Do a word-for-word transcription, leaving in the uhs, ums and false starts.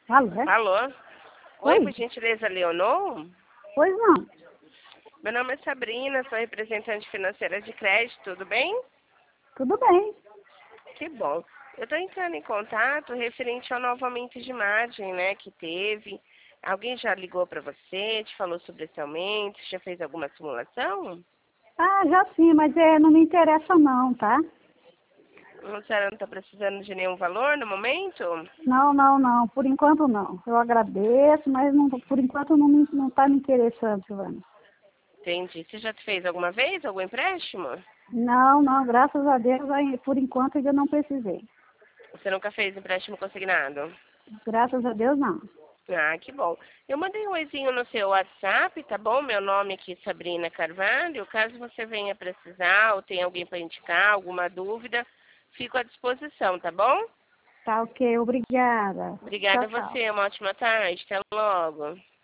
Alô? É? Alô? Oi, Oi? por gentileza, Leonor? Pois não. Meu nome é Sabrina, sou representante financeira de crédito, tudo bem? Tudo bem. Que bom. Eu estou entrando em contato referente ao novo aumento de margem, né, que teve. Alguém já ligou para você, te falou sobre esse aumento, já fez alguma simulação? Ah, já sim, mas é, não me interessa não, tá? A senhora não está precisando de nenhum valor no momento? Não, não, não. Por enquanto não. Eu agradeço, mas não, por enquanto não me, não está me interessando, Silvana. Entendi. Você já fez alguma vez algum empréstimo? Não, não, graças a Deus, aí, por enquanto ainda não precisei. Você nunca fez empréstimo consignado? Graças a Deus, não. Ah, que bom. Eu mandei um oizinho no seu WhatsApp, tá bom? Meu nome aqui é Sabrina Carvalho. Caso você venha precisar ou tenha alguém para indicar, alguma dúvida, fico à disposição, tá bom? Tá ok, obrigada. Obrigada Tchau, a tchau. você. Uma ótima tarde. Até logo.